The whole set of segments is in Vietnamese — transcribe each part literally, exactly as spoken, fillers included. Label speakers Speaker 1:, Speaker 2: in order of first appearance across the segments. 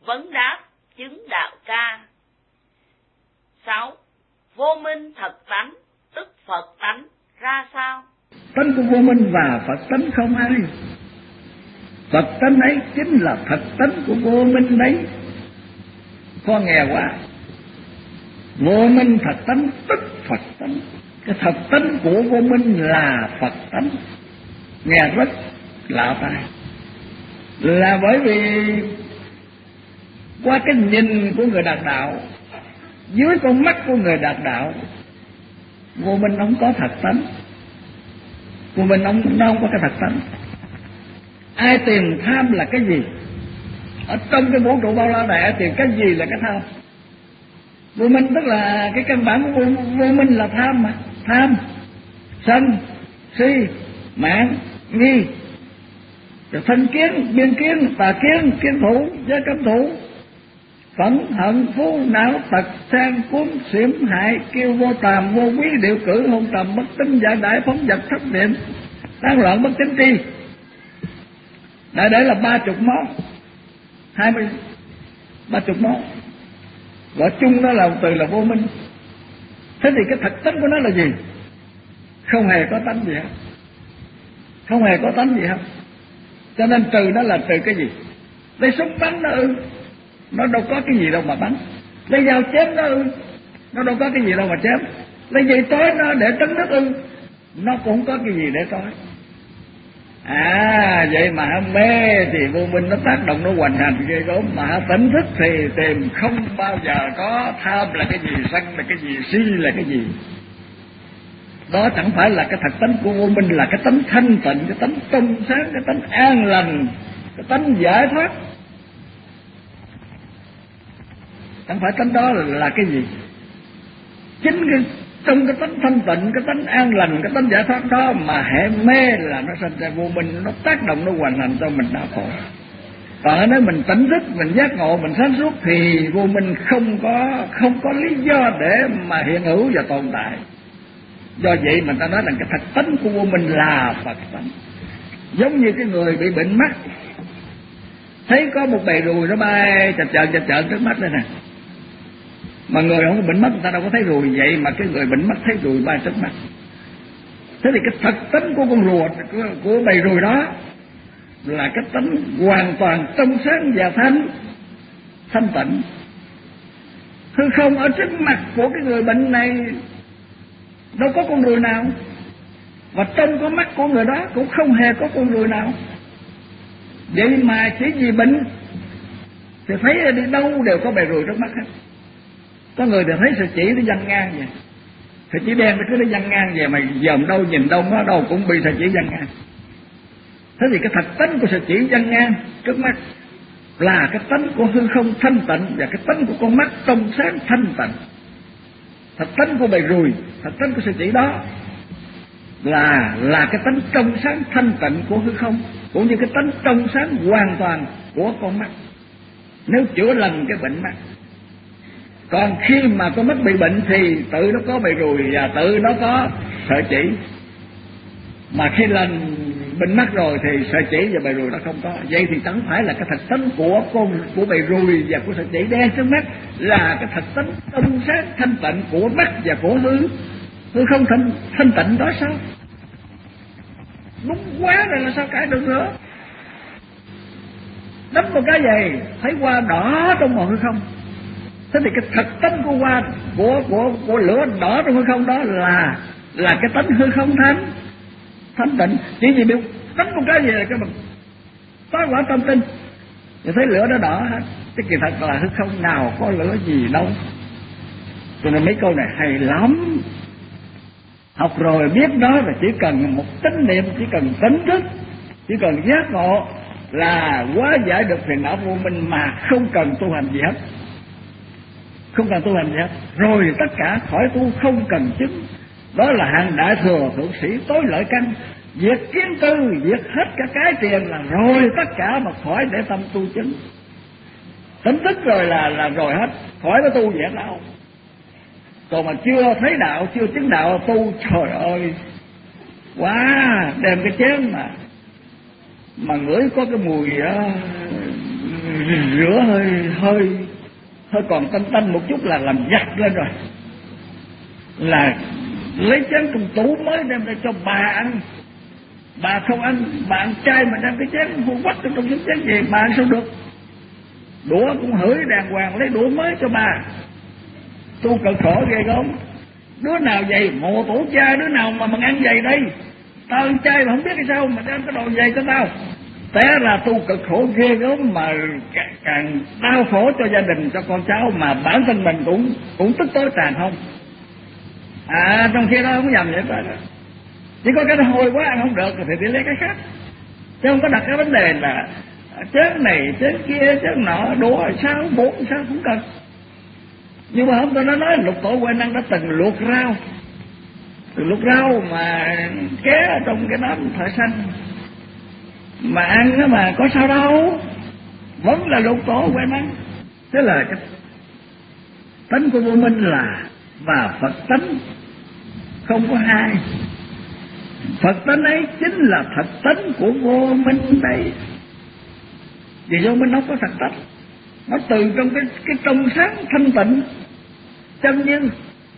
Speaker 1: Vấn đáp chứng đạo ca. Sáu. Vô minh thật tánh, tức Phật tánh ra sao?
Speaker 2: Tánh của vô minh và Phật tánh không ai. Phật tánh ấy chính là thật tánh của vô minh đấy. Con nghe quá. Vô minh thật tánh tức Phật tánh. Cái thật tánh của vô minh là Phật tánh. Nghe rất lạ tai. Là bởi vì qua cái nhìn của người đạt đạo, dưới con mắt của người đạt đạo, vô minh không có thật tánh. Vô minh không, nó không có cái thật tánh. Ai tìm tham là cái gì? Ở trong cái vũ trụ bao la này tìm cái gì là cái tham? Vô minh tức là cái căn bản của vô, vô minh là tham mà. Tham, sân, si, mạng, nghi, rồi thân kiến, biên kiến, tà kiến, kiến thủ, giới cấm thủ, phẫn, hận, phú, não, tật, sang, cuốn, xiểm, hại, kêu vô tàm, vô quý, điệu cử, hôn tầm, bất tín, giải đãi, phóng vật, thất niệm, tán loạn, bất tín tri. Đại để là ba chục món, hai mươi, ba chục món. Gọi chung đó là từ là vô minh. Thế thì cái thật tánh của nó là gì? Không hề có tánh gì hết. Không hề có tánh gì hết. Cho nên trừ nó là trừ cái gì? Lấy súng bắn nó ư? Nó đâu có cái gì đâu mà bắn. Lấy dao chém nó ư? Nó đâu có cái gì đâu mà chém. Lấy dây trói nó để trấn nước ư? Nó cũng không có cái gì để trói. À vậy mà mê thì vô minh nó tác động, nó hoành hành ghê gớm. Mà tỉnh thức thì tìm không bao giờ có tham là cái gì, sân là cái gì, si là cái gì. Đó chẳng phải là cái thật tánh của vô minh, là cái tánh thanh tịnh, cái tánh trong sáng, cái tánh an lành, cái tánh giải thoát. Chẳng phải tánh đó là, là cái gì? Chính cái trong cái tánh thanh tịnh, cái tánh an lành, cái tánh giải thoát đó mà hệ mê là nó sinh ra vô minh, nó tác động, nó hoành hành cho mình đau khổ. Còn nếu mình tỉnh thức, mình giác ngộ, mình sáng suốt thì vô minh không có không có lý do để mà hiện hữu và tồn tại. Do vậy mình ta nói rằng cái thật tánh của vô minh là Phật tánh. Giống như cái người bị bệnh mắt, thấy có một bầy ruồi nó bay chật chợn chật chợn trước mắt đây nè, mà người không có bệnh mắt người ta đâu có thấy ruồi. Vậy mà cái người bệnh mắt thấy ruồi bay trước mắt. Thế thì cái thật tánh của con rùa, của, của bầy ruồi đó là cái tánh hoàn toàn trong sáng và thanh thanh tịnh. Hư không ở trước mặt của cái người bệnh này đâu có con ruồi nào, và trong con mắt của người đó cũng không hề có con ruồi nào. Vậy mà chỉ vì bệnh thì thấy đi đâu đều có bầy ruồi trước mắt hết. Có người thì thấy sợi chỉ nó văng ngang vậy, sợi chỉ đen nó cứ nó văng ngang vậy, mà dòm đâu nhìn đâu nó đâu cũng bị sợi chỉ văng ngang. Thế thì cái thật tánh của sợi chỉ văng ngang trước mắt là cái tánh của hư không thanh tịnh, và cái tánh của con mắt trong sáng thanh tịnh. Thật tánh của bầy ruồi, thật tánh của sợi chỉ đó là là cái tánh trong sáng thanh tịnh của hư không, cũng như cái tánh trong sáng hoàn toàn của con mắt, nếu chữa lành cái bệnh mắt. Còn khi mà con mắt bị bệnh thì tự nó có bầy ruồi và tự nó có sợi chỉ. Mà khi lành bệnh mắt rồi thì sợi chỉ và bầy ruồi nó không có. Vậy thì chẳng phải là cái thật tánh của con của bầy ruồi và của sợi chỉ đen trước mắt, là cái thật tánh trong sáng thanh tịnh của mắt và của hư hư không thanh thanh tịnh đó sao? Đúng quá rồi, là sao cãi được nữa? Đánh một cái gì thấy hoa đỏ trong màu hư không. Thế thì cái thật tánh của hoa của của của lửa đỏ trong hư không đó là là cái tánh hư không thanh thanh tịnh. Chỉ vì biết đánh một cái gì là cái mình phá quả tâm tinh thì thấy lửa nó đỏ hết. Chứ kỳ thật là hư không nào có lửa gì đâu. Cho nên mấy câu này hay lắm. Học rồi biết đó là chỉ cần một tín niệm, chỉ cần tỉnh thức, chỉ cần giác ngộ là hóa giải được phiền não vô minh, mà không cần tu hành gì hết. Không cần tu hành gì hết. Rồi tất cả khỏi tu, không cần chứng. Đó là hạng đại thừa thượng sĩ tối lợi căn. Việc kiến tư, việc hết cả cái tiền là rồi tất cả, mà khỏi để tâm tu chứng. Tỉnh thức rồi là là rồi hết, khỏi có tu gì hết đâu. Còn mà chưa thấy đạo, chưa chứng đạo tu, trời ơi, quá, đem cái chén mà mà ngửi có cái mùi uh, rửa hơi hơi hơi còn tanh tanh một chút là làm giặt lên rồi, là lấy chén trong tủ mới đem ra cho bà ăn. Bà không ăn, bà ăn chay mà đem cái chén vô quách trong trong chén về, bà ăn sao được? Đũa cũng hửi đàng hoàng, lấy đũa mới cho bà. Tu cực khổ ghê gớm. Đứa nào vậy? Mồ tổ cha, đứa nào mà mà ăn vậy đây? Tao ăn chay mà không biết cái sao mà đem cái đồ vậy cho tao. Té ra tu cực khổ ghê gớm, mà càng, càng đau khổ cho gia đình, cho con cháu, mà bản thân mình cũng cũng tức tối tràn không. À, trong khi đó không nhầm vậy đó. Chỉ có cái hôi quá ăn không được thì đi lấy cái khác, chứ không có đặt cái vấn đề là chén này chén kia chén nọ đũa sao bốn sao cũng cần. Nhưng mà hôm tôi nó nói Lục Tổ Huệ Năng đã từng luộc rau, luộc rau mà ké ở trong cái đám thợ săn mà ăn đó mà có sao đâu, vẫn là Lục Tổ Huệ Năng. Thế là cái tánh của vô minh là và Phật tánh không có hai. Phật tánh ấy chính là thật tánh của vô minh đây. Vì vô minh nó có thật tánh, nó từ trong cái cái trong sáng thanh tịnh chân nhân,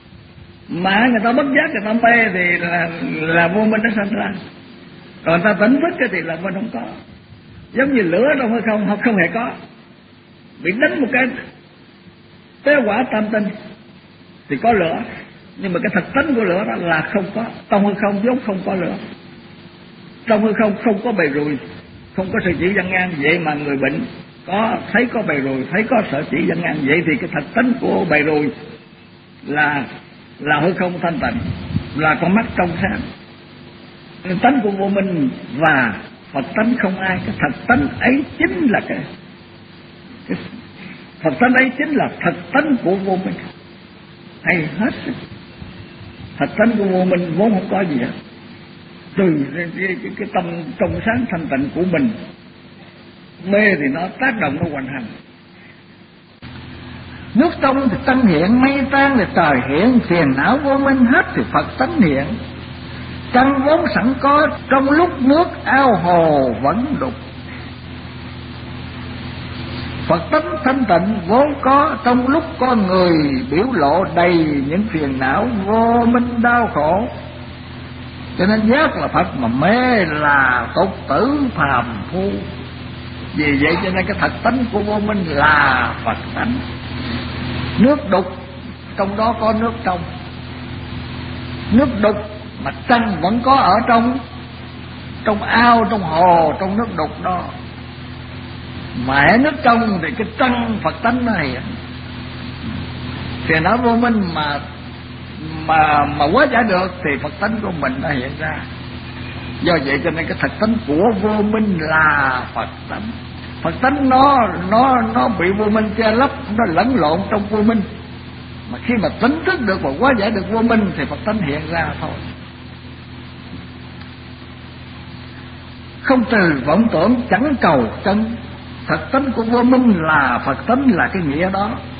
Speaker 2: mà người ta bất giác người ta mê thì là là vô minh nó sanh ra, còn người ta tỉnh thức thì là vô minh không có. Giống như lửa đâu hay không, không không hề có. Bị đánh một cái tế quả tam tinh thì có lửa, nhưng mà cái thật tánh của lửa đó là không có. Trong hư không vốn không có lửa, trong hư không không có bầy ruồi, không có sợi chỉ dân ngang. Vậy mà người bệnh có thấy có bầy ruồi, thấy có sợi chỉ dân ngang. Vậy thì cái thật tánh của bầy ruồi là là hư không thanh tịnh, là con mắt trong sáng. Cái tánh của vô minh và Phật tánh không ai. Cái thật tánh ấy chính là cái, cái Phật tánh ấy chính là thật tánh của vô minh. Hay hết. Thật tánh của vô minh vốn không có gì hết. Từ cái, cái, cái, cái tâm trong sáng thanh tịnh của mình, mê thì nó tác động, nó hoành hành.
Speaker 3: Nước trong thì tăng hiện, mây tan thì trời hiện, phiền não vô minh hết thì Phật tánh hiện. Căn vốn sẵn có, trong lúc nước ao hồ vẫn đục. Phật tánh thanh tịnh vốn có, trong lúc con người biểu lộ đầy những phiền não vô minh đau khổ. Cho nên giác là Phật mà mê là tục tử phàm phu. Vì vậy cho nên cái thật tánh của vô minh là Phật tánh. Nước đục, trong đó có nước trong. Nước đục mà trăng vẫn có ở trong trong ao, trong hồ, trong nước đục đó. Mẹ nước trong thì cái trăng Phật tánh nó hiện. Thì nó vô minh mà mà mà quá giải được thì Phật tánh của mình nó hiện ra. Do vậy cho nên cái thật tánh của vô minh là Phật tánh. Phật tánh nó nó nó bị vô minh che lấp, nó lẫn lộn trong vô minh. Mà khi mà tỉnh thức được và quá giải được vô minh thì Phật tánh hiện ra thôi. Không từ vọng tưởng, chẳng cầu chân. Thật tánh của vô minh là Phật tánh, là cái nghĩa đó.